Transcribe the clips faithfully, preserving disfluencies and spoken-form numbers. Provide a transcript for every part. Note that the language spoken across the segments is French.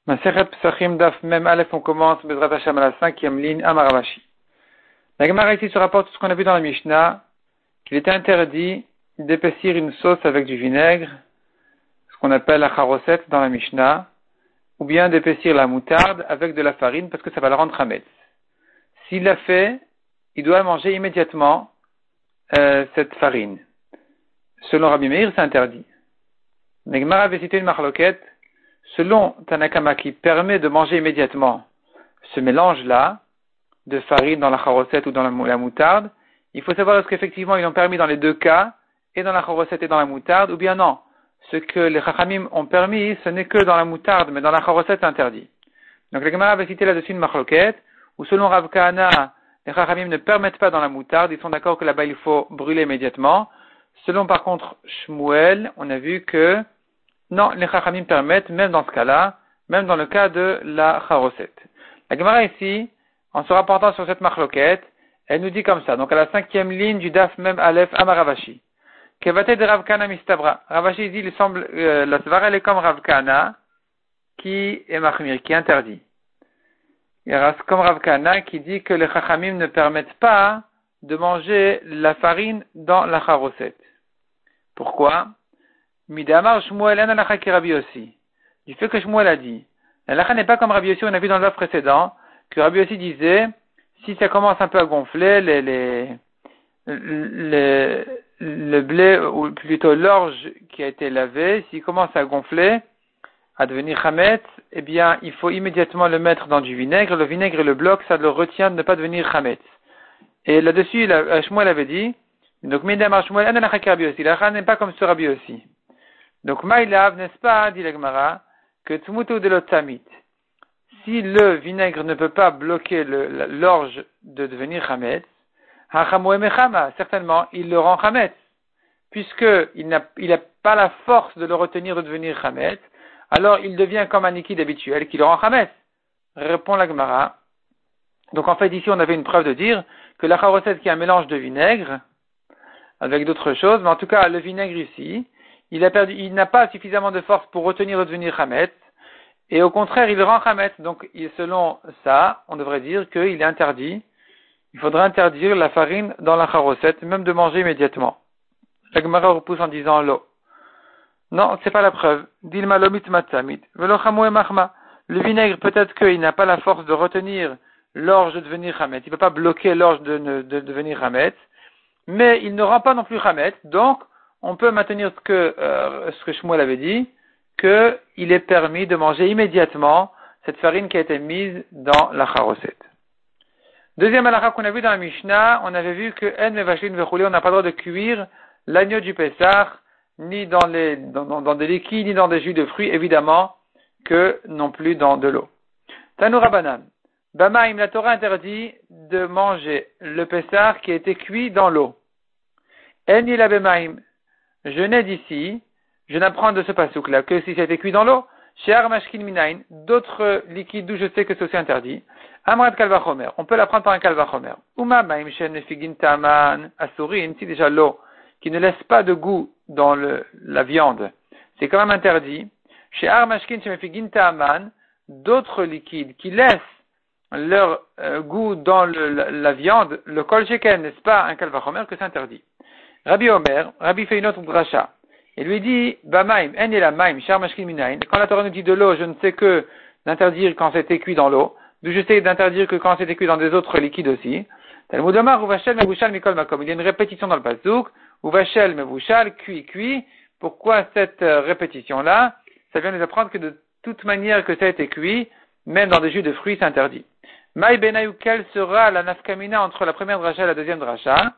Masechet Pesachim Daf Mem Aleph, on commence Bezrat Hashem à la cinquième ligne, Amar Rav Ashi. La Gemara ici se rapporte tout ce qu'on a vu dans la Mishnah, qu'il était interdit d'épaissir une sauce avec du vinaigre, ce qu'on appelle la charoset dans la Mishnah, ou bien d'épaissir la moutarde avec de la farine parce que ça va le rendre chametz. S'il l'a fait, il doit manger immédiatement euh, cette farine. Selon Rabbi Meir, c'est interdit. La Gemara avait cité une marloquette. Selon Tanakama qui permet de manger immédiatement ce mélange-là de farine dans la charosette ou dans la, la moutarde, il faut savoir est-ce qu'effectivement ils l'ont permis dans les deux cas, et dans la charosette et dans la moutarde, ou bien non. Ce que les chachamim ont permis, ce n'est que dans la moutarde, mais dans la charosette c'est interdit. Donc la Gemara avait cité là-dessus une marloquette, où selon Rav Kahana, les chachamim ne permettent pas dans la moutarde, ils sont d'accord que là-bas il faut brûler immédiatement. Selon par contre Shmuel, on a vu que non, les chachamim permettent, même dans ce cas-là, même dans le cas de la charosette. La Gemara ici, en se rapportant sur cette marloquette, elle nous dit comme ça, donc à la cinquième ligne du Daf Mem Aleph Amar Rav Ashi. Kevate de Rav Kahana mistabra. Rav Ashi dit, il semble, euh, la svara elle est comme Rav Kahana, qui est machmir, qui est interdit. Il y a comme Rav Kahana qui dit que les chachamim ne permettent pas de manger la farine dans la charosette. Pourquoi? Midamar Shmuel en alacha ki Rabbi Yossi. Du fait que Shmuel a dit, l'alacha n'est pas comme Rabbi Yossi, on a vu dans le précédent, que Rabbi Yossi disait, si ça commence un peu à gonfler, les, les, les, le blé, ou plutôt l'orge qui a été lavé, s'il commence à gonfler, à devenir chametz, eh bien, il faut immédiatement le mettre dans du vinaigre. Le vinaigre le bloque, ça le retient de ne pas devenir chametz. Et là-dessus, la, Shmuel avait dit, donc Midamar Shmuel en alacha ki Rabbi Yossi. L'alacha n'est pas comme ce Rabbi Yossi. Donc, Maïlav, n'est-ce pas, dit la Gemara, que Tmutu de l'Otsamit. Si le vinaigre ne peut pas bloquer le, l'orge de devenir chametz, Hachamou emechama, certainement, il le rend chametz. Puisqu'il n'a, il n'a pas la force de le retenir de devenir chametz, alors il devient comme un liquide habituel qui le rend chametz. Répond la Gemara. Donc, en fait, ici, on avait une preuve de dire que la charosette qui est un mélange de vinaigre, avec d'autres choses, mais en tout cas, le vinaigre ici, il a perdu, il n'a pas suffisamment de force pour retenir de devenir chametz, et au contraire, il rend chametz. Donc, selon ça, on devrait dire qu'il est interdit. Il faudrait interdire la farine dans la charosette, même de manger immédiatement. La Gemara repousse en disant l'eau. Non, c'est pas la preuve. Dilma lomit matsamit. Velo chamou emachma. Le vinaigre, peut-être qu'il n'a pas la force de retenir l'orge de devenir chametz. Il ne peut pas bloquer l'orge de, de, de devenir chametz. Mais il ne rend pas non plus chametz. Donc, on peut maintenir ce que, euh, ce que Shmuel avait dit, qu'il est permis de manger immédiatement cette farine qui a été mise dans la charosette. Deuxième halakha qu'on a vu dans la Mishnah, on avait vu que en mevashlin vechoulé, on n'a pas le droit de cuire l'agneau du Pessah, ni dans les, dans, dans, dans des liquides, ni dans des jus de fruits, évidemment, que non plus dans de l'eau. Tanou Rabanan. Bamaim, la Torah interdit de manger le Pessah qui a été cuit dans l'eau. En ila bemaim. Je n'ai d'ici, je n'apprends de ce pasouk-là que si ça a été cuit dans l'eau, she'ar mashkin minayin, d'autres liquides d'où je sais que c'est aussi interdit, amrat kalvachomer, on peut l'apprendre par un kalvachomer. Uma maim shen figin taman asurin, si déjà l'eau qui ne laisse pas de goût dans le, la viande, c'est quand même interdit. She'ar mashkin shen figin taman, d'autres liquides qui laissent leur euh, goût dans le, la, la viande, le kol sheken, n'est-ce pas un kalvachomer que c'est interdit. Rabbi Omer, Rabbi fait une autre dracha. Il lui dit, Bamaim, en et la maim, char mashkin minayin. Quand la Torah nous dit de l'eau, je ne sais que d'interdire quand c'était cuit dans l'eau. D'où je sais d'interdire que quand c'était cuit dans des autres liquides aussi. Talmud Omar, uvashel mevushal mikol makom. Il y a une répétition dans le pasuk. Uvashel mevushal, cuit, cuit. Pourquoi cette euh, répétition-là? Ça vient nous apprendre que de toute manière que ça a été cuit, même dans des jus de fruits, c'est interdit. Maï benayou, quelle sera la nafkamina entre la première dracha et la deuxième dracha?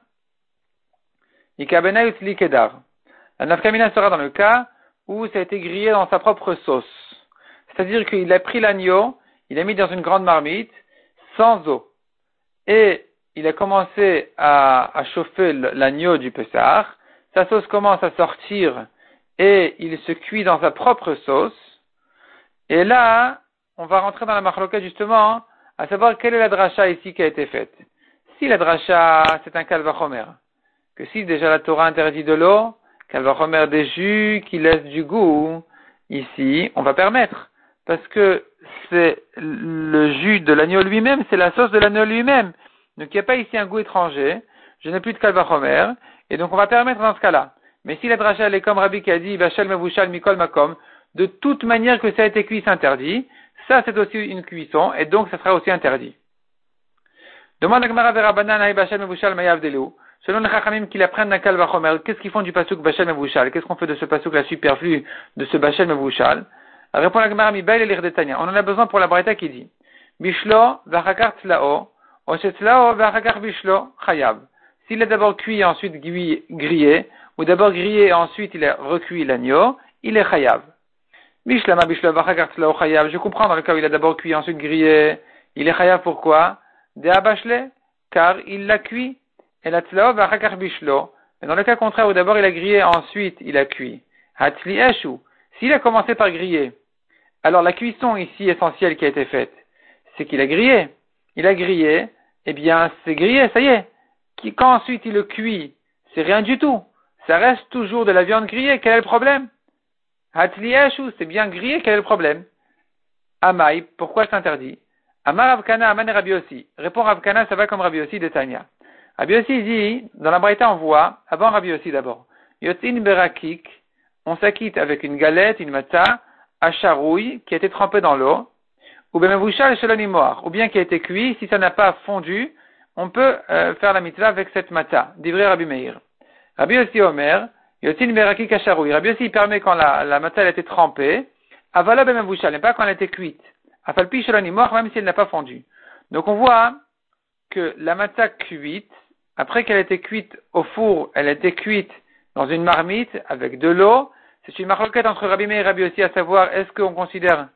La nafkamina sera dans le cas où ça a été grillé dans sa propre sauce. C'est-à-dire qu'il a pris l'agneau, il l'a mis dans une grande marmite, sans eau. Et il a commencé à, à chauffer l'agneau du Pessah. Sa sauce commence à sortir et il se cuit dans sa propre sauce. Et là, on va rentrer dans la marloquette justement, à savoir quelle est la dracha ici qui a été faite. Si la dracha, c'est un kalvachomer, que si déjà la Torah interdit de l'eau, qu'elle va remettre des jus qui laissent du goût, ici, on va permettre. parce que c'est le jus de l'agneau lui-même, c'est la sauce de l'agneau lui-même. Donc il n'y a pas ici un goût étranger, je n'ai plus de kalvachomer, et donc on va permettre dans ce cas-là. Mais si la dracha elle est comme Rabbi qui a dit, Bachel mevushal mikol makom, de toute manière que ça a été cuit, c'est interdit, ça c'est aussi une cuisson, et donc ça sera aussi interdit. Demande à Gemara Verabanan Aï Bachel mevushal mayav deleu. Selon les Chachamim qui l'apprennent d'un kalvachomer, qu'est-ce qu'ils font du pasuk Bachel mevushal? Qu'est-ce qu'on fait de ce pasuk la superflu de ce Bachel mevushal? Répond la Gemara Mibaïl et l'Irdetania. On en a besoin pour la Braïta qui dit, Bishlo vachakar tlao, oshetlao vachakar bishlo chayav. S'il est d'abord cuit et ensuite grillé, ou d'abord grillé et ensuite il est recuit l'agneau, il est chayav. Bishlama bishlo vachakar tlao chayav. Je comprends dans le cas où il a d'abord cuit et ensuite grillé, il est chayav pourquoi? De abashle, car il l'a cuit. Et la tlao vachakar bishlo. Mais dans le cas contraire où d'abord il a grillé et ensuite il a cuit. Hatli eshu. S'il a commencé par griller, alors la cuisson ici essentielle qui a été faite, c'est qu'il a grillé. Il a grillé, eh bien c'est grillé, ça y est. Quand ensuite il le cuit, c'est rien du tout. Ça reste toujours de la viande grillée, quel est le problème? Hatlieshu, c'est bien grillé, quel est le problème? Amaï, pourquoi c'est interdit? Amar Ravkana, Aman et Rabbi Yossi. Répond Ravkana, ça va comme Rabbi Yossi de Tanya. Rabbi Yossi dit, dans la Braïta on voit, avant Rabbi Yossi d'abord, Yotzin Berakik, on s'acquitte avec une galette, une matzah, à charouille, qui a été trempée dans l'eau, ou bien mevouchal shelonimoar, ou bien qui a été cuit, si ça n'a pas fondu, on peut euh, faire la mitzvah avec cette matzah, d'ivré Rabbi Meir. Rabbi Yossi Omer, yotin berakik à charouille. Rabbi Yossi permet quand la, la matzah a été trempée, avala ben mevouchal, mais pas quand elle a été cuite. Afalpi shelonimoar, même si elle n'a pas fondu. Donc on voit que la matzah cuite, après qu'elle a été cuite au four, elle a été cuite dans une marmite avec de l'eau. C'est une marloquette entre Rabbi Meir et Rabbi Yossi, à savoir est-ce qu'on considère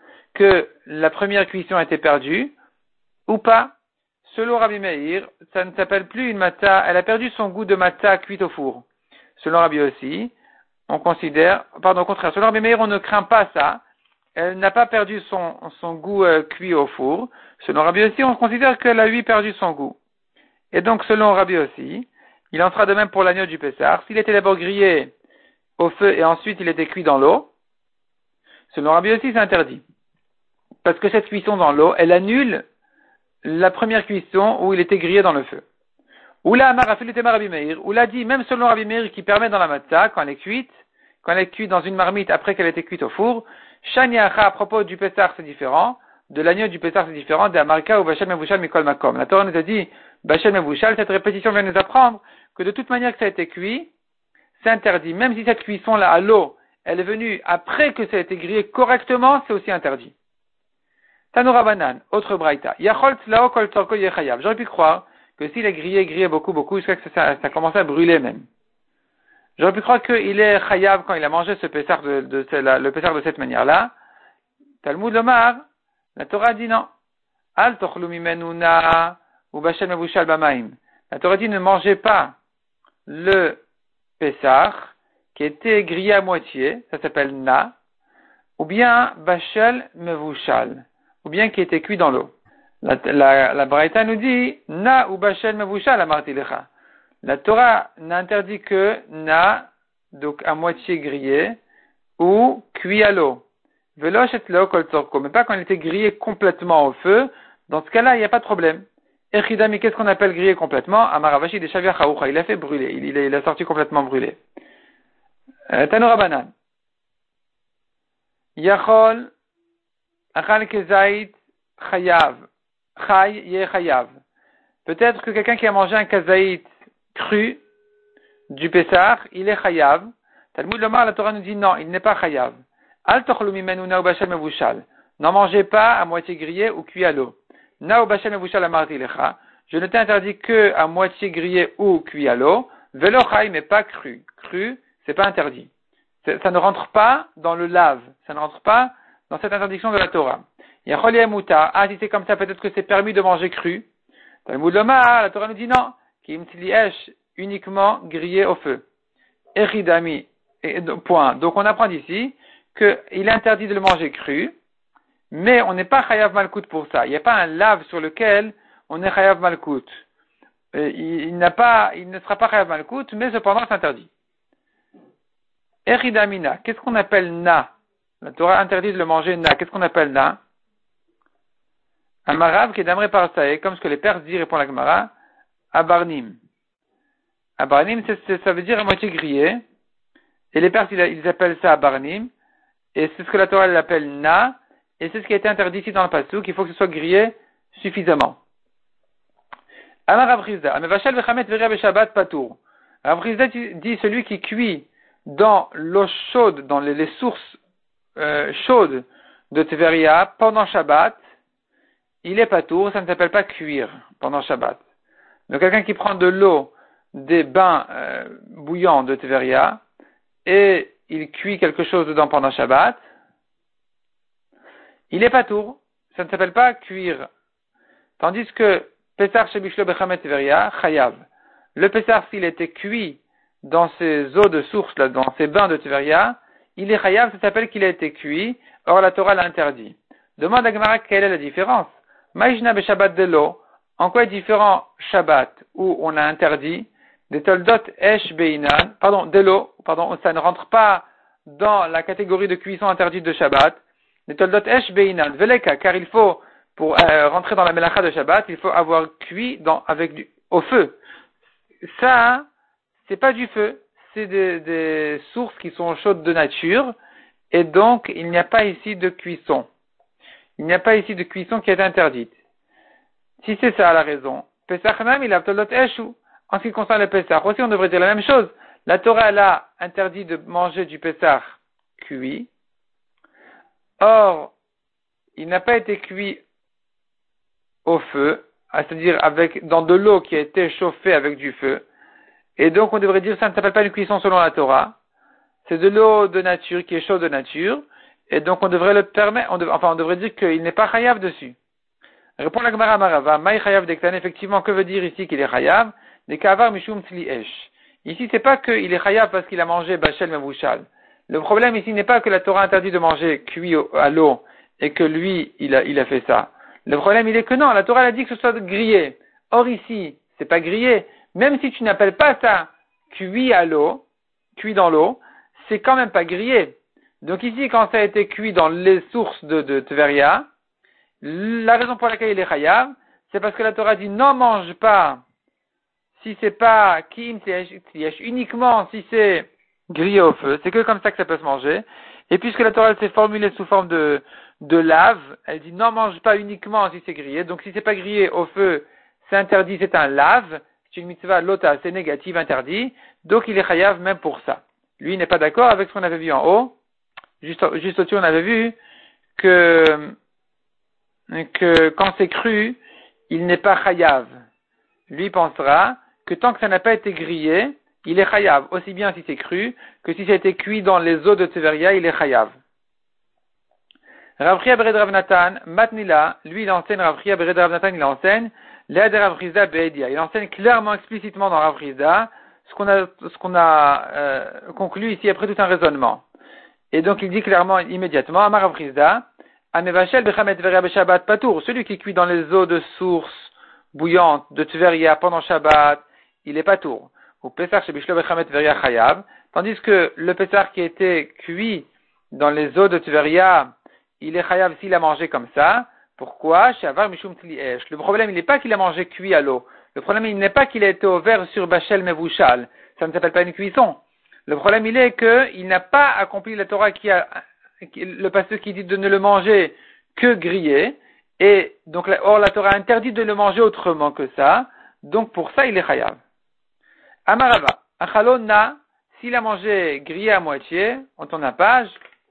que la première cuisson a été perdue ou pas. Selon Rabbi Meir, ça ne s'appelle plus une matzah, elle a perdu son goût de matzah cuite au four. Selon Rabbi Yossi, on considère, pardon, au contraire, selon Rabbi Meir, on ne craint pas ça, elle n'a pas perdu son, son goût euh, cuit au four. Selon Rabbi Yossi, on considère qu'elle a lui perdu son goût. Et donc, selon Rabbi Yossi, il en sera de même pour l'agneau du Pessah. S'il était d'abord grillé au feu et ensuite il était cuit dans l'eau, selon Rabbi Yossi, c'est interdit. Parce que cette cuisson dans l'eau, elle annule la première cuisson où il était grillé dans le feu. Ou là, Rabbi Meir, ou l'a dit, même selon Rabbi Meir qui permet dans la matzah, quand elle est cuite, quand elle est cuite dans une marmite après qu'elle a été cuite au four, Shaniacha, à propos du Pessah, c'est différent, de l'agneau du Pessah, c'est différent, de Amarka ou Bachel Mevouchal Mikol Makom. La Torah nous a dit, Bachel Mevouchal, cette répétition vient nous apprendre que de toute manière que ça a été cuit, c'est interdit. Même si cette cuisson-là à l'eau, elle est venue après que ça a été grillé correctement, c'est aussi interdit. Tanoura Banan, autre braïta. Yachol tlao kol tzorko yechayav. J'aurais pu croire que s'il est grillé, grillé beaucoup, beaucoup, jusqu'à ce que ça, ça commence à brûler même. J'aurais pu croire qu'il est chayav quand il a mangé ce pessar de, de, de la, le pessar de cette manière-là. Talmud Lomar, la Torah dit non. Al tochlu mimenu na ou bachel mevushal bamaim. La Torah dit ne mangez pas le pessar qui était grillé à moitié, ça s'appelle na, ou bien bachel mevushal, ou bien qui était cuit dans l'eau. La, la, la Braïta nous dit na ou bachel mevushal amartilecha. La Torah n'interdit que na, donc à moitié grillé, ou cuit à l'eau. Velosh et l'eau kol tzorko, mais pas quand il était grillé complètement au feu. Dans ce cas-là, il n'y a pas de problème. Echidami, qu'est-ce qu'on appelle grillé complètement? Amaravashi de Shavia Chaoucha, il a fait brûler, il, il, il a sorti complètement brûlé. Euh, Tanura Banan. Yachol, achal kezait, chayav. Chay, ye chayav. Peut-être que quelqu'un qui a mangé un kazaït cru du Pessah, il est chayav. Talmud Lomar, la Torah nous dit non, il n'est pas chayav. Al tochlu mimenu na ou bachel mevushal. N'en mangez pas à moitié grillé ou cuit à l'eau. Na ou bachel mevushal amarti lecha. Je ne t'interdis que à moitié grillé ou cuit à l'eau. Velo chay, mais pas cru. Cru, c'est pas interdit. C'est, ça ne rentre pas dans le lave. Ça ne rentre pas dans cette interdiction de la Torah. Yachol yemuta. Ah, si c'est comme ça, peut-être que c'est permis de manger cru. Talmud Lomar, la Torah nous dit non. Kim tliesh, uniquement grillé au feu. Echidami. Et, point. Donc on apprend d'ici qu'il est interdit de le manger cru, mais on n'est pas chayav malkout pour ça. Il n'y a pas un lave sur lequel on est chayav malkout. Il, il n'a pas, il ne sera pas chayav malkout, mais cependant c'est interdit. Eridamina, qu'est-ce qu'on appelle na? La Torah interdit de le manger na. Qu'est-ce qu'on appelle na? Un marav qui est d'amré par sae, comme ce que les Perses disent, répond la Gemara, abarnim. Abarnim, c'est, c'est, ça veut dire à moitié grillé. Et les Perses, ils, ils appellent ça abarnim. Et c'est ce que la Torah l'appelle na. Et c'est ce qui a été interdit ici dans le passouk, qu'il faut que ce soit grillé suffisamment. Amar Rav Chizda, amevashal vechamet veria beshabbat patour. Rav Chizda dit celui qui cuit dans l'eau chaude, dans les, les sources euh, chaudes de Tveria pendant Shabbat, il est patour, ça ne s'appelle pas cuire pendant Shabbat. Donc quelqu'un qui prend de l'eau des bains euh, bouillants de Tveria et il cuit quelque chose dedans pendant Shabbat, il est patour, ça ne s'appelle pas cuire. Tandis que Pesach Shebishlo Bechamet Tveria, Chayav. Le Pesach, s'il était cuit dans ces eaux de source, là, dans ces bains de Tveria, il est Chayav, ça s'appelle qu'il a été cuit, or la Torah l'interdit. Demande à Gemara quelle est la différence. Maïjna Beshabbat de l'eau, en quoi est différent Shabbat, où on a interdit, des Toldot Esh Beinan, pardon, de l'eau, pardon, ça ne rentre pas dans la catégorie de cuisson interdite de Shabbat, des Toldot Esh Beinan, Veleka, car il faut, pour euh, rentrer dans la Melacha de Shabbat, il faut avoir cuit dans, avec du, au feu. Ça, c'est pas du feu, c'est des, des sources qui sont chaudes de nature, et donc il n'y a pas ici de cuisson. Il n'y a pas ici de cuisson qui est interdite. Si c'est ça la raison, Pesach même, il a Toldot Eshu. En ce qui concerne le Pesach, aussi on devrait dire la même chose. La Torah, elle a interdit de manger du Pesach cuit. Or, il n'a pas été cuit au feu, c'est-à-dire avec, dans de l'eau qui a été chauffée avec du feu. Et donc on devrait dire ça ne s'appelle pas une cuisson selon la Torah. C'est de l'eau de nature qui est chaude de nature. Et donc on devrait le permettre, on dev, enfin on devrait dire qu'il n'est pas chayav dessus. Répond la Gemara Marava, Maï chayav dektan, effectivement, que veut dire ici qu'il est chayav? Des kavar mishum tzli esh. Ici c'est pas qu'il est chayav parce qu'il a mangé bachel mevouchal. Le problème ici n'est pas que la Torah interdit de manger cuit à l'eau et que lui il a, il a fait ça. Le problème il est que non, la Torah elle a dit que ce soit grillé. Or ici, c'est pas grillé. Même si tu n'appelles pas ça cuit à l'eau, cuit dans l'eau, c'est quand même pas grillé. Donc ici, quand ça a été cuit dans les sources de, de Tveria, la raison pour laquelle il est chayav, c'est parce que la Torah dit non mange pas si c'est pas kim tliesh, uniquement si c'est grillé au feu. C'est que comme ça que ça peut se manger. Et puisque la Torah s'est formulée sous forme de, de lave, elle dit non mange pas uniquement si c'est grillé. Donc si c'est pas grillé au feu, c'est interdit, c'est un lave. C'est une mitzvah lota, c'est négatif, interdit. Donc il est chayav même pour ça. Lui il n'est pas d'accord avec ce qu'on avait vu en haut. Juste, juste au-dessus, on avait vu que, que quand c'est cru, il n'est pas chayav. Lui pensera que tant que ça n'a pas été grillé, il est chayav. Aussi bien si c'est cru que si ça a été cuit dans les eaux de Tveria, il est chayav. Rav Chia Bered Rav Natan, Matnila, lui il enseigne, Rav Chia Bered Rav Natan, il enseigne, l'aide Rav Chizda Be'edia. Il enseigne clairement, explicitement dans Rav Chizda, ce qu'on a, ce qu'on a euh, conclu ici après tout un raisonnement. Et donc il dit clairement, immédiatement, Amar Rav Chizda, Amevashel bechamet Tveria beshabbat patour, celui qui cuit dans les eaux de source bouillantes de Tveria pendant Shabbat, il est patour. Ou Pesach shebishlo bechamet Tveria chayav, tandis que le Pesach qui a été cuit dans les eaux de Tveria, il est chayav s'il a mangé comme ça. Pourquoi? Shavar mishum tliesh. Le problème, il n'est pas qu'il a mangé cuit à l'eau. Le problème, il n'est pas qu'il a été ouvert sur bachel mevouchal. Ça ne s'appelle pas une cuisson. Le problème, il est qu'il n'a pas accompli la Torah qui a, le pasteur qui dit de ne le manger que grillé, et donc, or la Torah interdit de le manger autrement que ça, donc pour ça, il est chayav. Amarava, achalona, s'il a mangé grillé à moitié, on tourne la page,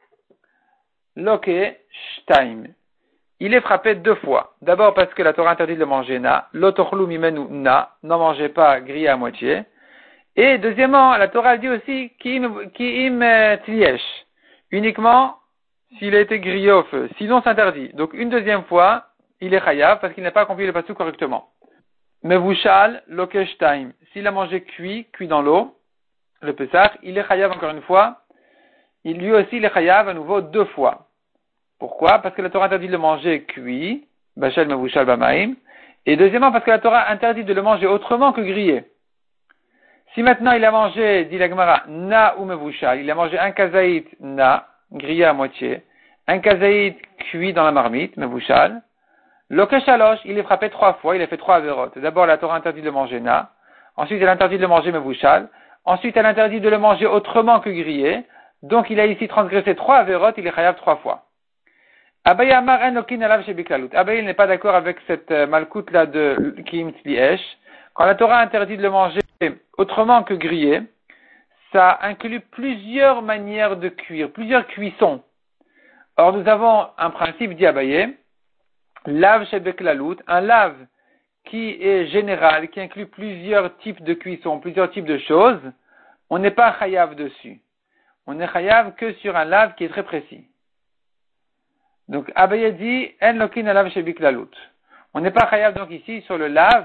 loke shtaim. Il est frappé deux fois. D'abord parce que la Torah interdit de le manger na, lotochlu mimenu na, n'en mangez pas grillé à moitié. Et deuxièmement, la Torah dit aussi ki'im tliesh, uniquement s'il a été grillé au feu. Sinon, c'est interdit. Donc, une deuxième fois, il est chayav parce qu'il n'a pas accompli le pasuk correctement. Mevushal lokesh time. S'il a mangé cuit, cuit dans l'eau, le pesach, il est chayav encore une fois. Il lui aussi, il est chayav à nouveau deux fois. Pourquoi? Parce que la Torah interdit de le manger cuit, bachel mevushal bamaim. Et deuxièmement, parce que la Torah interdit de le manger autrement que grillé. Si maintenant il a mangé, dit la Gemara, na ou mevushal, il a mangé un kazaït na, grillé à moitié, un kazaïd cuit dans la marmite, mevouchal, l'okeshalosh, il est frappé trois fois, il a fait trois avérotes. D'abord, la Torah interdit de le manger na, ensuite elle interdit de le manger mevouchal, ensuite elle interdit de le manger autrement que grillé, donc il a ici transgressé trois avérotes, il est chayav trois fois. Abaye Amar en lokin alav shebiklalut. Abaye n'est pas d'accord avec cette euh, malkout là de Kim Tzliesh. Quand la Torah interdit de le manger autrement que grillé, ça inclut plusieurs manières de cuire, plusieurs cuissons. Or nous avons un principe dit Abaye, lave shebiklalut, un lave qui est général, qui inclut plusieurs types de cuissons, plusieurs types de choses. On n'est pas chayav dessus. On n'est chayav que sur un lave qui est très précis. Donc, Abaye dit, en lokin alav shebiklalut. On n'est pas chayav donc ici sur le lave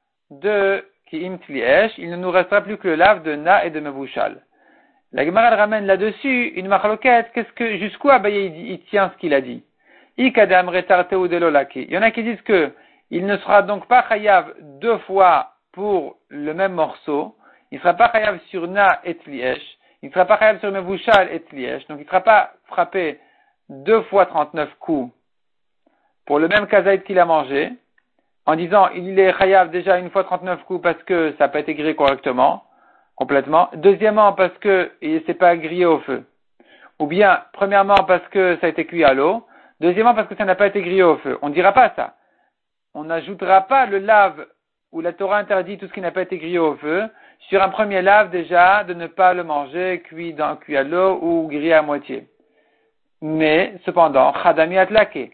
de Ki'im Tliesh, il ne nous restera plus que le lave de Na et de Mevouchal. La Gemara ramène là-dessus une machloket, qu'est-ce que, jusqu'où Abaye il, il tient ce qu'il a dit? Ikadam retarte ou delolaki. Il y en a qui disent que il ne sera donc pas chayav deux fois pour le même morceau, il ne sera pas chayav sur Na et Tliesh, il ne sera pas chayav sur Mevouchal et Tliesh, donc il ne sera pas frappé deux fois trente-neuf coups pour le même kazaïd qu'il a mangé, en disant il est chayav déjà une fois trente-neuf coups parce que ça n'a pas été grillé correctement, complètement. Deuxièmement, parce que il ne s'est pas grillé au feu. Ou bien, premièrement, parce que ça a été cuit à l'eau. Deuxièmement, parce que ça n'a pas été grillé au feu. On ne dira pas ça. On n'ajoutera pas le lave où la Torah interdit tout ce qui n'a pas été grillé au feu sur un premier lave déjà de ne pas le manger cuit, dans, cuit à l'eau ou grillé à moitié. Mais, cependant, Chadami Atlake,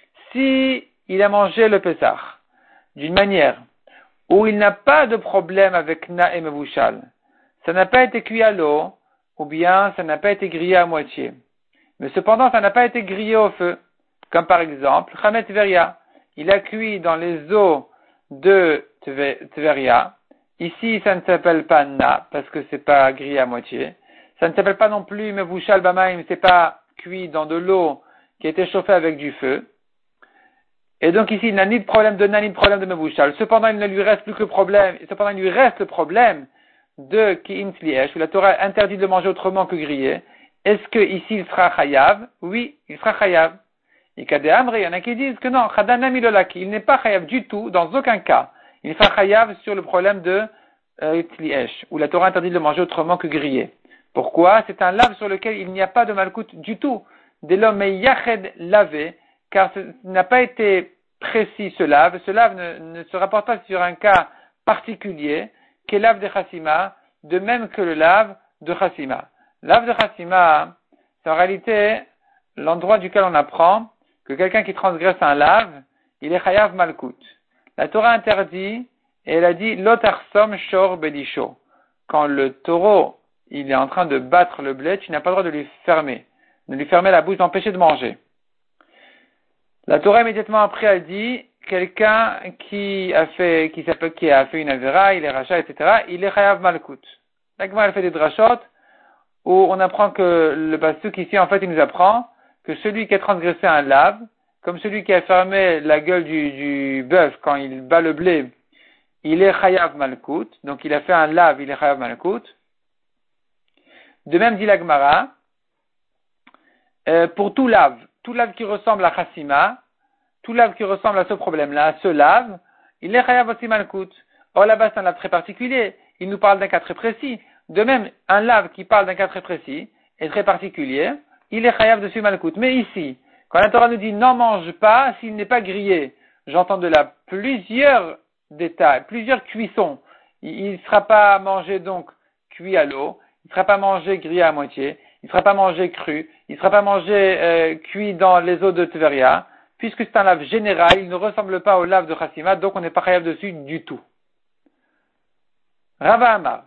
si il a mangé le Pessah d'une manière où il n'a pas de problème avec Na et Mevouchal, ça n'a pas été cuit à l'eau, ou bien ça n'a pas été grillé à moitié. Mais cependant, ça n'a pas été grillé au feu. Comme par exemple, Chamet Tveria, il a cuit dans les eaux de Tveria. Ici, ça ne s'appelle pas Na, parce que c'est pas grillé à moitié. Ça ne s'appelle pas non plus Mevouchal Bamaim, c'est pas cuit dans de l'eau qui a été chauffée avec du feu. Et donc ici, il n'a ni de problème de na, ni de problème de mevouchal. Cependant, il ne lui reste plus que le problème, cependant, il lui reste le problème de Ki'im Tliesh, où la Torah interdit de le manger autrement que grillé. Est-ce que ici, il sera chayav? Oui, il sera chayav. Et Kadé Amri, il y en a qui disent que non, Chadanami Lolaki, il n'est pas chayav du tout, dans aucun cas. Il sera chayav sur le problème de euh, Tliesh, où la Torah interdit de le manger autrement que grillé. Pourquoi? C'est un lave sur lequel il n'y a pas de malkout du tout. Dès l'homme est yached lavé, car ce n'a pas été précis ce lave. Ce lave ne, ne se rapporte pas sur un cas particulier, qu'est lave de chassima, de même que le lave de chassima. Lave de chassima, c'est en réalité l'endroit duquel on apprend que quelqu'un qui transgresse un lave, il est chayav malkout. La Torah interdit, et elle a dit, lotarsom shor belisho. Quand le taureau il est en train de battre le blé, tu n'as pas le droit de lui fermer, de lui fermer la bouche, d'empêcher de manger. La Torah immédiatement après elle dit, quelqu'un qui a fait, qui s'appelle, qui a fait une avéra, il est rachat, et cetera, il est chayav malkout. L'agma elle fait des drachot, où on apprend que le pasuk ici, en fait, il nous apprend que celui qui a transgressé un lave, comme celui qui a fermé la gueule du, du bœuf quand il bat le blé, il est chayav malkout, donc il a fait un lave, il est chayav malkout. De même dit la Gemara, euh, pour tout lave, tout lave qui ressemble à chassima, tout lave qui ressemble à ce problème-là, à ce lave, il est chayav aussi malkout. Or là-bas c'est un lave très particulier, il nous parle d'un cas très précis. De même, un lave qui parle d'un cas très précis et très particulier, il est chayav dessus malkout. Mais ici, quand la Torah nous dit n'en mange pas s'il n'est pas grillé, j'entends de là plusieurs détails, plusieurs cuissons. Il ne sera pas mangé donc cuit à l'eau, il ne sera pas mangé grillé à moitié, il ne sera pas mangé cru, il ne sera pas mangé euh, cuit dans les eaux de Tveria, puisque c'est un lave général, il ne ressemble pas au lave de chassima, donc on n'est pas chayav dessus du tout. Rava Amar.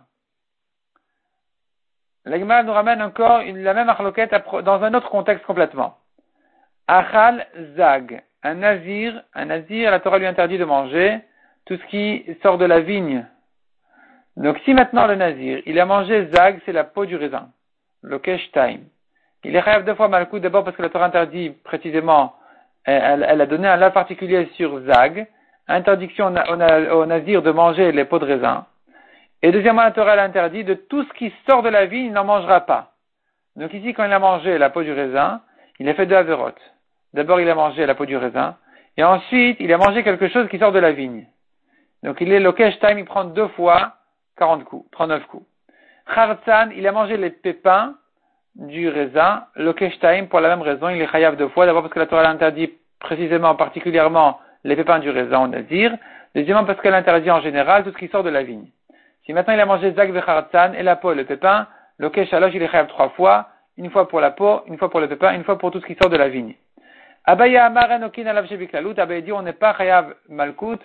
La Gemara nous ramène encore une, la même achloket dans un autre contexte complètement. Achal Zag, un nazir, un nazir, la Torah lui interdit de manger tout ce qui sort de la vigne. Donc si maintenant le nazir, il a mangé Zag, c'est la peau du raisin, le kesh time. Il est chayav deux fois malkout, d'abord parce que la Torah interdit précisément, elle, elle a donné un lave particulier sur Zag, interdiction au, au, au nazir de manger les peaux de raisin. Et deuxièmement, la Torah elle interdit de tout ce qui sort de la vigne, il n'en mangera pas. Donc ici, quand il a mangé la peau du raisin, il a fait deux avérotes. D'abord, il a mangé la peau du raisin, et ensuite, il a mangé quelque chose qui sort de la vigne. Donc il est lokesh time, il prend deux fois quarante coups, trente-neuf coups. Khartzan, il a mangé les pépins du raisin, lokesh time, pour la même raison, il est chayav deux fois. D'abord parce que la Torah l'interdit précisément, particulièrement, les pépins du raisin au nazir. Deuxièmement parce qu'elle interdit en général tout ce qui sort de la vigne. Si maintenant il a mangé zak vechartzan et la peau et le pépin, lokesh alosh, il est chayav trois fois, une fois pour la peau, une fois pour le pépin, une fois pour tout ce qui sort de la vigne. Abaya amaren okin alav shebiklalut, Abaya dit on n'est pas chayav malkout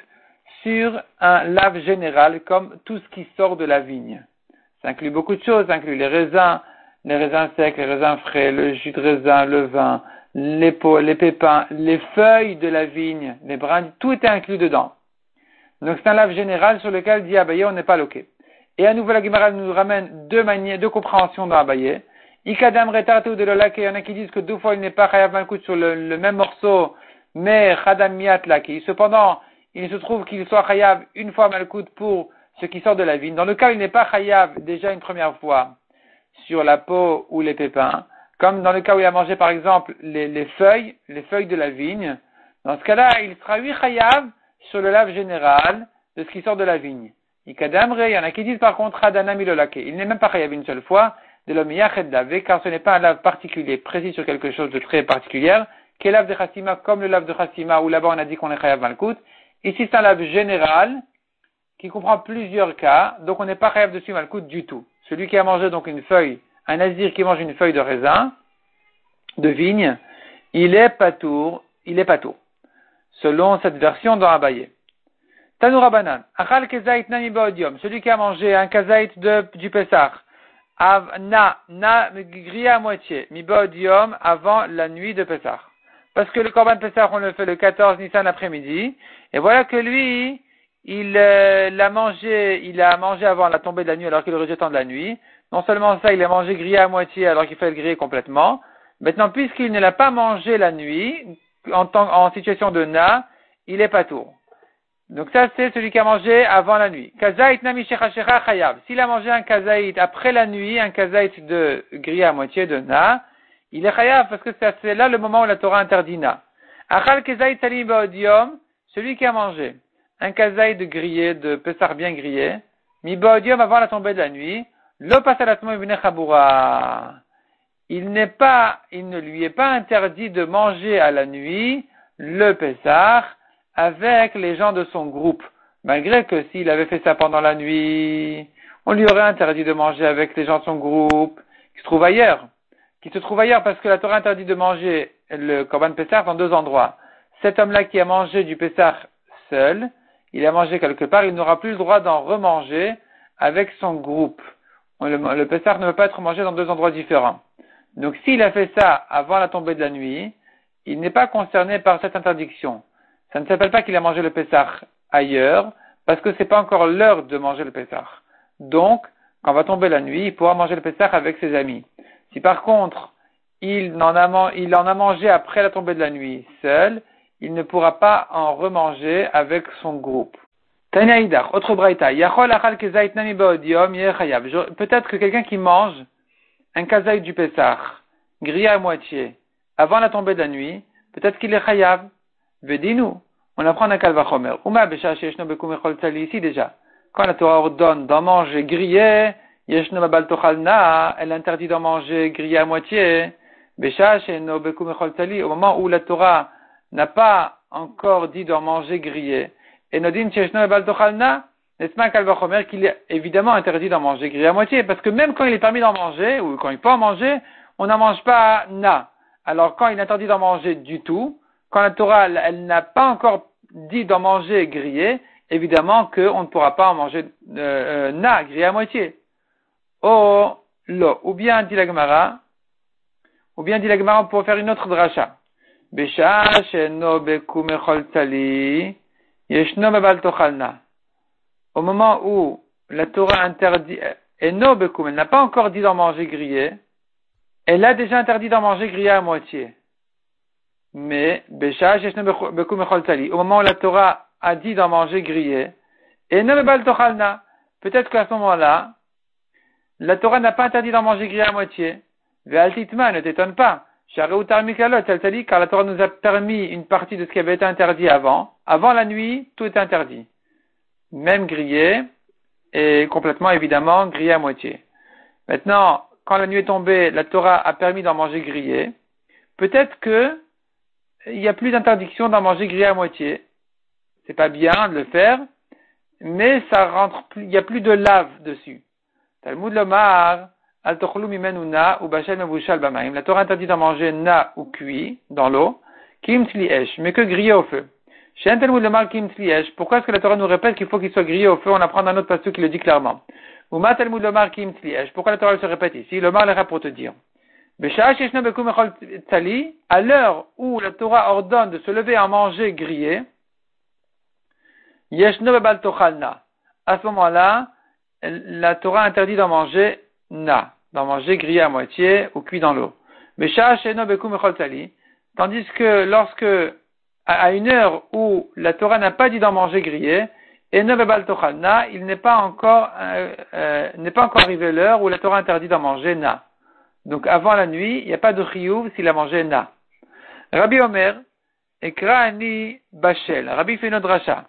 sur un lave général comme tout ce qui sort de la vigne. Ça inclut beaucoup de choses, ça inclut les raisins, les raisins secs, les raisins frais, le jus de raisin, le vin, les peaux, les pépins, les feuilles de la vigne, les brins, tout est inclus dedans. Donc c'est un lave général sur lequel dit Abaye, on n'est pas loqué. Et à nouveau la Gemara nous ramène deux manières, deux compréhensions dans Abaye. Ikadam retarte ou de l'olak, il y en a qui disent que deux fois il n'est pas chayav malkout sur le, le même morceau, mais chadam miat laki. Cependant, il se trouve qu'il soit chayav une fois malkout pour ce qui sort de la vigne. Dans le cas où il n'est pas chayav déjà une première fois sur la peau ou les pépins, comme dans le cas où il a mangé par exemple les, les feuilles, les feuilles de la vigne, dans ce cas-là, il sera oui chayav sur le lave général de ce qui sort de la vigne. Ikadamre, il y en a qui disent par contre Hadana milolake. Il n'est même pas chayav une seule fois de l'homme yached lavé, car ce n'est pas un lave particulier, précis sur quelque chose de très particulier, qu'est lave de chassima, comme le lave de chassima, où là-bas on a dit qu'on est chayav malkout. Ici c'est un lave général, qui comprend plusieurs cas, donc on n'est pas chayav dessus malkout du tout. Celui qui a mangé donc une feuille, un nazir qui mange une feuille de raisin, de vigne, il est patour, il est patour. Selon cette version dans Abaye. Tanoura banan, achal kezait nami baodium, celui qui a mangé un kazait de, du Pessah, av, na, na, grillé à moitié, mi baodium, avant la nuit de Pessah. Parce que le korban Pessah, on le fait le quatorze Nissan l'après-midi, et voilà que lui, il euh, l'a mangé, il a mangé avant la tombée de la nuit alors qu'il aurait dû attendre la nuit. Non seulement ça, il a mangé grillé à moitié alors qu'il fallait le griller complètement. Maintenant, puisqu'il ne l'a pas mangé la nuit, en, temps, en situation de na, il est patour. Donc ça, c'est celui qui a mangé avant la nuit. Kazait nami shechashecha chayav. S'il a mangé un kazait après la nuit, un kazait de grillé à moitié de na, il est chayav parce que c'est là le moment où la Torah interdit na. Achal kazait salim baodium, celui qui a mangé un kazaï de grillé, de Pessar bien grillé, mi baodium avant la tombée de la nuit, lo pasalatmo ibne chaboura. Il n'est pas, il ne lui est pas interdit de manger à la nuit le Pessar avec les gens de son groupe. Malgré que s'il avait fait ça pendant la nuit, on lui aurait interdit de manger avec les gens de son groupe, qui se trouvent ailleurs. Qui se trouvent ailleurs parce que la Torah interdit de manger le Korban Pessar dans deux endroits. Cet homme-là qui a mangé du Pessar seul, il a mangé quelque part, il n'aura plus le droit d'en remanger avec son groupe. Le, le Pessah ne peut pas être mangé dans deux endroits différents. Donc s'il a fait ça avant la tombée de la nuit, il n'est pas concerné par cette interdiction. Ça ne s'appelle pas qu'il a mangé le Pessah ailleurs, parce que c'est pas encore l'heure de manger le Pessah. Donc, quand va tomber la nuit, il pourra manger le Pessah avec ses amis. Si par contre, il en a, il en a mangé après la tombée de la nuit seul, il ne pourra pas en remanger avec son groupe. Tanya Idar, autre braïta. Yachol achal kezait nami baodium yeh chayav. Peut-être que quelqu'un qui mange un kazaït du Pessah, grillé à moitié, avant la tombée de la nuit, peut-être qu'il est chayav. Vedinu. On apprend un kalvachomer. Uma besha sheshno bekum echol tzali ici déjà. Quand la Torah ordonne d'en manger grillé, yeshno mabal tochalna, elle interdit d'en manger grillé à moitié. Besha sheshno bekum echol tzali, au moment où la Torah n'a pas encore dit d'en manger grillé. Et Nodin Cheshno et Baltochalna, n'est-ce pas un kalvachomer qu'il est évidemment interdit d'en manger grillé à moitié, parce que même quand il est permis d'en manger, ou quand il peut en manger, on n'en mange pas na. Alors quand il est interdit d'en manger du tout, quand la Torah, elle, elle n'a pas encore dit d'en manger grillé, évidemment qu'on ne pourra pas en manger euh, euh, na, grillé à moitié. Oh, lo, ou bien dit la Gemara, ou bien dit la Gemara, on pourrait faire une autre dracha. Besha sheno bekum echol tzali, yeshno mebal tochalna. Au moment où la Torah interdit, eno bekum, elle n'a pas encore dit d'en manger grillé, elle a déjà interdit d'en manger grillé à moitié. Mais, besha sheno bekum echol tzali, au moment où la Torah a dit d'en manger grillé, eno mebal tochalna, peut-être qu'à ce moment-là, la Torah n'a pas interdit d'en manger grillé à moitié, Ve'altitma, ne t'étonne pas. Shareoutar mikalot, elle t'a dit, car la Torah nous a permis une partie de ce qui avait été interdit avant. Avant la nuit, tout est interdit. Même grillé, et complètement, évidemment, grillé à moitié. Maintenant, quand la nuit est tombée, la Torah a permis d'en manger grillé. Peut-être que il n'y a plus d'interdiction d'en manger grillé à moitié. C'est pas bien de le faire, mais ça rentre plus, il n'y a plus de lave dessus. Talmud Lomar, al tochlu mimenu na ou bashel mevushal bamaim. La Torah interdit d'en manger na ou cuit dans l'eau, kim tzliesh, mais que grillé au feu. Chez un Talmud Lomar kim tzliesh, pourquoi est-ce que la Torah nous répète qu'il faut qu'il soit grillé au feu? On apprend d'un autre passage qui le dit clairement. Ou ma Talmud Lomar kim tzliesh, pourquoi la Torah se répète ici? Lomar l'ira pour te dire. À l'heure où la Torah ordonne de se lever à manger grillé, à ce moment-là, la Torah interdit d'en manger na, d'en manger grillé à moitié ou cuit dans l'eau. Tandis que lorsque, à une heure où la Torah n'a pas dit d'en manger grillé, il n'est pas encore, euh, euh, n'est pas encore arrivé l'heure où la Torah interdit d'en manger na. Donc avant la nuit, il n'y a pas de chiyuv s'il a mangé na. Rabbi Omer, Ekraani Bachel. Rabbi fait une dracha.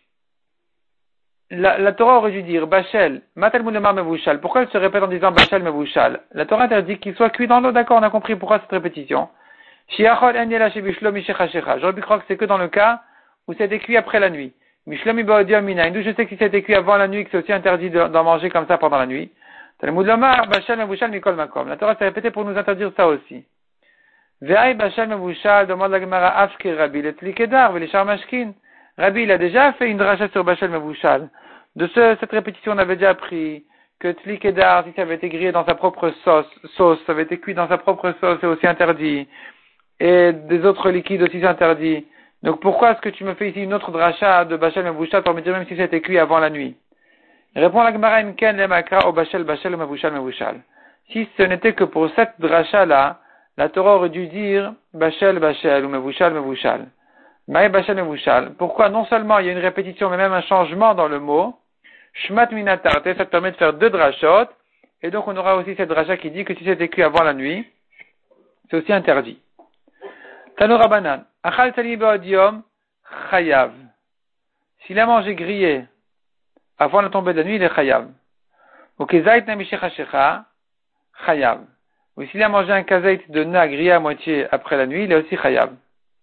La, la Torah aurait dû dire Bachel, Matal Moulemar Mevushal. Pourquoi elle se répète en disant Bachel Mevushal? La Torah interdit qu'il soit cuit dans l'eau, d'accord, on a compris pourquoi cette répétition. Shiachol En Yela Shebishlo Mishechashecha. J'aurais pu croire que c'est que dans le cas où c'était cuit après la nuit. Mishlomi Baodium Minaïn. D'où je sais que si c'était cuit avant la nuit, que c'est aussi interdit d'en manger comme ça pendant la nuit. Talmud Lomar, Bachal Mevushal Mikol Makom. La Torah s'est répétée pour nous interdire ça aussi. Ve'ai Bachal Mevushal, demande la Gemara Afke Rabbi, le Tlikedar, Velishar Mashkin. Rabbi, il a déjà fait une dracha sur Bachal Mevushal. De ce, cette répétition, on avait déjà appris que Tlikedar, si ça avait été grillé dans sa propre sauce, sauce, ça avait été cuit dans sa propre sauce, c'est aussi interdit. Et des autres liquides aussi, c'est interdit. Donc pourquoi est-ce que tu me fais ici une autre dracha de Bachal Mevushal pour me dire même si ça a été cuit avant la nuit? Répond la Gemara Imken le Makra au Bachel Bachel Mevushal Mevushal. Si ce n'était que pour cette dracha là, la Torah aurait dû dire Bachel Bachel ou Mevushal Mevushal. Maï Bachel Mevushal. Pourquoi non seulement il y a une répétition mais même un changement dans le mot, Shmat Minatarte, ça te permet de faire deux drachot, et donc on aura aussi cette dracha qui dit que si c'était cuit avant la nuit, c'est aussi interdit. Tanura Banan. Achal Tali Baodium Chayav. S'il a mangé grillé avant la tombée de la nuit, il est chayav. Ou kezait na mishechashecha, chayav. Ou s'il a mangé un kazait de na grillé à moitié après la nuit, il est aussi chayav.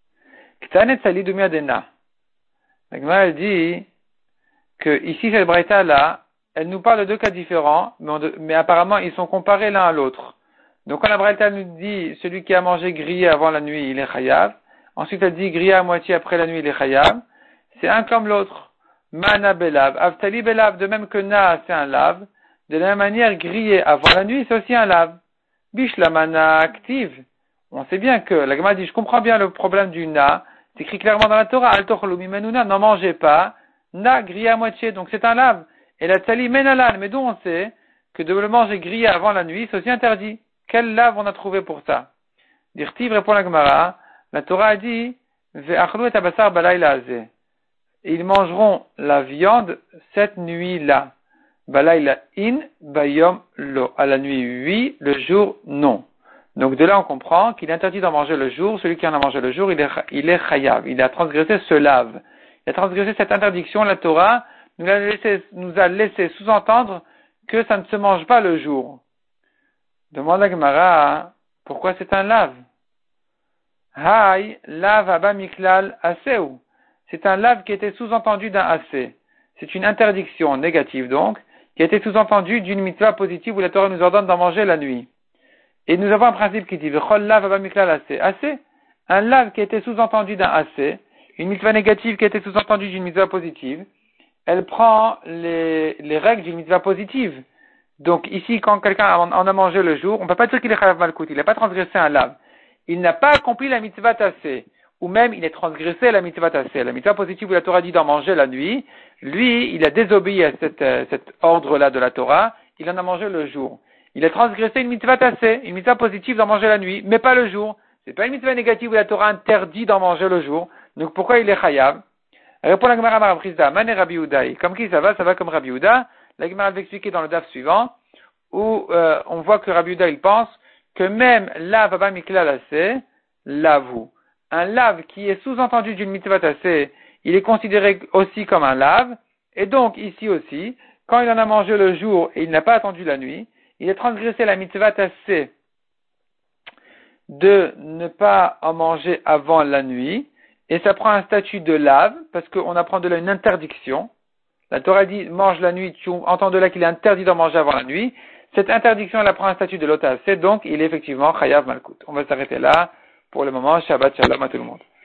Ktanet sali dumia de na. La Gemara, elle dit que ici, cette braïta là, elle nous parle de deux cas différents, mais, on, mais apparemment, ils sont comparés l'un à l'autre. Donc, quand la braïta nous dit celui qui a mangé grillé avant la nuit, il est chayav. Ensuite, elle dit grillé à moitié après la nuit, il est chayav. C'est un comme l'autre. Mana belav, avtali belav, de même que na c'est un lave, de la même manière grillé avant la nuit c'est aussi un lave. Bish la mana active. On sait bien que la Gemara dit je comprends bien le problème du na, c'est écrit clairement dans la Torah, al tochlu mimenuna, n'en mangez pas, na grillé à moitié, donc c'est un lave. Et la tali menalan, mais d'où on sait que de le manger grillé avant la nuit c'est aussi interdit. Quelle lave on a trouvé pour ça? Dirtiv répond la Gemara, la Torah a dit ve'achlu et abasar balayla azeh. Ils mangeront la viande cette nuit-là. Balayla in, bayom lo. À la nuit, oui, le jour, non. Donc de là, on comprend qu'il est interdit d'en manger le jour. Celui qui en a mangé le jour, il est, il est chayav. Il a transgressé ce lave. Il a transgressé cette interdiction. La Torah nous a laissé, nous a laissé sous-entendre que ça ne se mange pas le jour. Demande la Gemara, pourquoi c'est un lave? Hay, lave haba miklal aseu. C'est un lave qui était sous-entendu d'un assez. C'est une interdiction négative donc, qui a été sous-entendue d'une mitzvah positive où la Torah nous ordonne d'en manger la nuit. Et nous avons un principe qui dit, v'chol lave haba miklal assez. Assez, un lave qui a été sous-entendu d'un assez, une mitzvah négative qui a été sous-entendue d'une mitzvah positive, elle prend les, les règles d'une mitzvah positive. Donc ici, quand quelqu'un en a mangé le jour, on ne peut pas dire qu'il est chayav malkout, il n'a pas transgressé un lave. Il n'a pas accompli la mitzvah tassé. Ou même il a transgressé la mitzvah tassé. La mitzvah positive où la Torah dit d'en manger la nuit, lui, il a désobéi à cette, euh, cet ordre-là de la Torah, il en a mangé le jour. Il a transgressé une mitzvah tassé, une mitzvah positive d'en manger la nuit, mais pas le jour. C'est pas une mitzvah négative où la Torah interdit d'en manger le jour. Donc pourquoi il est chayav? Répond la Gemara Marabrizda, Man et Rabbi Yehuda. Comme qui ça va? Ça va comme Rabbi Yehuda. La Gemara va expliquer dans le daf suivant, où euh, on voit que Rabbi Yehuda il pense que même lave abba miklal aseh, lave-hu. Un lave qui est sous-entendu d'une mitzvah tasseh, il est considéré aussi comme un lave, et donc ici aussi, quand il en a mangé le jour et il n'a pas attendu la nuit, il a transgressé la mitzvah tasseh de ne pas en manger avant la nuit, et ça prend un statut de lave, parce qu'on apprend de là une interdiction. La Torah dit, mange la nuit, tu entends de là qu'il est interdit d'en manger avant la nuit. Cette interdiction, elle prend un statut de l'otasé, donc il est effectivement chayav malkout. On va s'arrêter là pour le moment. Shabbat shalom à tout le monde.